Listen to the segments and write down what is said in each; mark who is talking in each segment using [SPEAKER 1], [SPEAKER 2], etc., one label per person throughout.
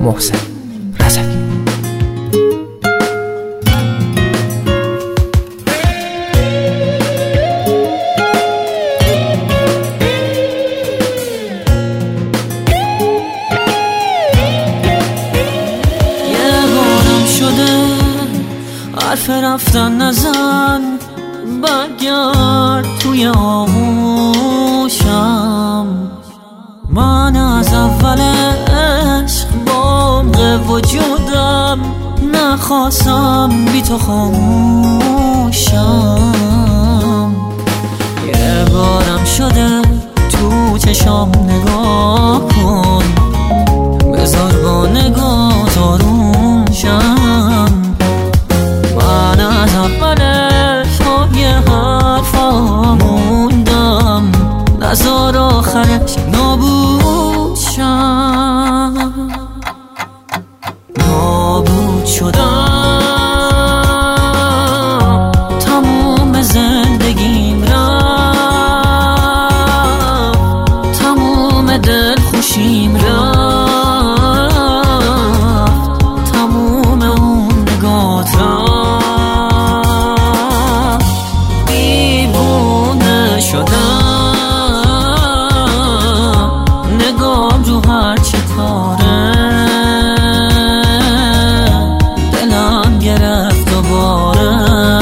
[SPEAKER 1] محسن رضوی.
[SPEAKER 2] حرف رفتن نزن، برگرد توی آغوشم. من از اول عشق با عمق وجودم نخواستم بی تو خاموشم. یه بارم شده تو چشام نگاه کن، بذار با نگاه آروم شم. من از اولش با یه حرفا موندم، نذار آخرش نابود شم. نابود شدم، تموم زندگیم رفت، تموم دل خوشیم رفت، تموم اون نگات رفت. نگام رو هر چی کاره، دلم گرفت دوباره.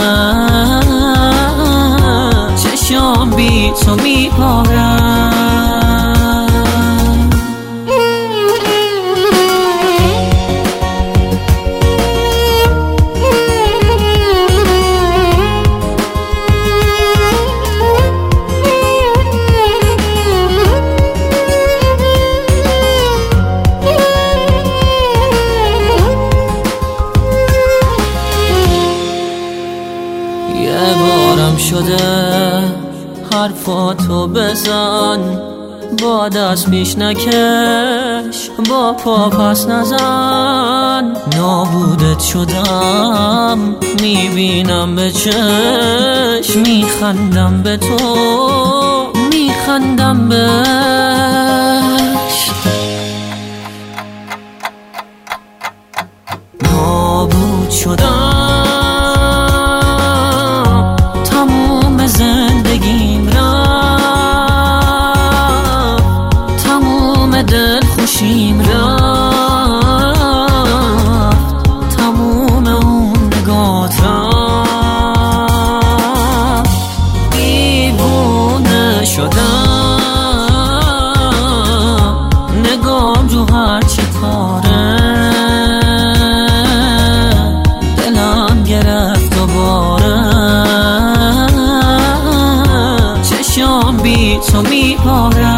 [SPEAKER 2] چشام بی تو میپاره. یه بارم شده حرفاتو بزن، با دست پیش نکش، با پا پس نزن. نابودت شدم، میبینم به چشم، میخندم به تو، میخندم بهش. نابود شدم، تموم زندگیم رفت، تموم دل خوشیم رفت، تموم اون نگات رفت. دیوونه شدم، نگام رو هر چی کاره، دلم گرفت دوباره. چشام بی تو میپاره.